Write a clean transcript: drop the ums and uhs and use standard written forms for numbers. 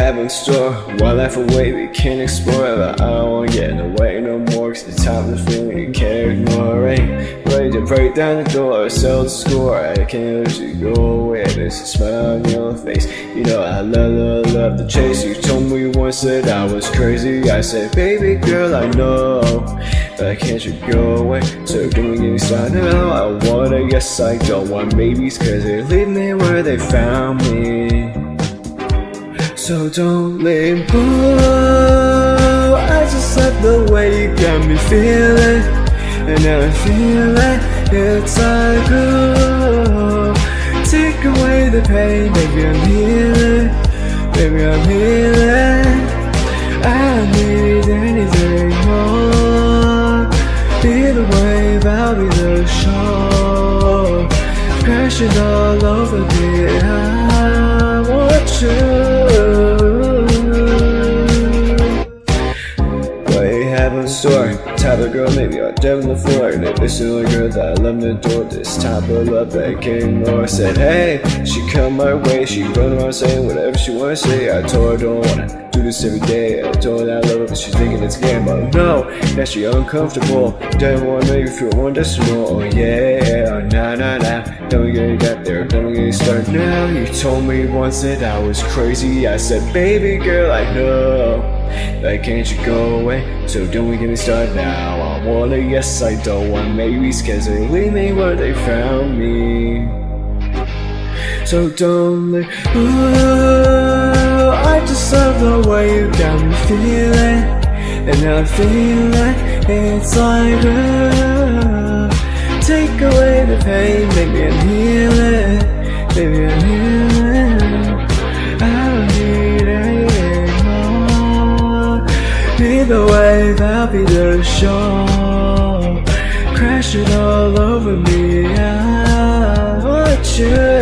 have in store? One life away we can't explore, but I don't wanna get in the way no more, cause the time is feeling you can't ignore it. Ready to break down the door, sell the score. I can't let you go away, there's a smile on your face. You know I love the chase. You told me once that I was crazy. I said, baby girl, I know, but can't you go away? So don't we get me started now? I wanna, yes I don't want babies, cause they leave me where they found me. So don't let me go. I just love the way you got me feeling, and now I feel like it's like, oh, take away the pain, baby I'm healing, baby I'm healing. I don't need anything more. Be the wave, I'll be the shore, crashing all over me. I want you. Story. Type of girl, maybe I'll dead on the floor. And if it's the only girl that I love to adore, this type of love that I can't ignore. I said, hey, she come my way, she run around saying whatever she wanna say. I told her I don't wanna do this every day. I told her that I love her, but she's thinking it's a game. But no, that she uncomfortable. Don't wanna make you feel one decimal. Oh yeah, oh nah. Don't get it got there, don't get it started now. You told me once that I was crazy. I said, baby girl, I know, like can't you go away? So don't we get me started now? I wanna, yes I don't want maybes, cause they leave me where they found me. So don't let, ooh, I just love the way you got me feeling, and now I feel like it's like, ooh, take away the pain, maybe I'm healing, maybe I'm healing. I don't need anything more. Be the wave, I'll be the shore, crashing all over me. I want you.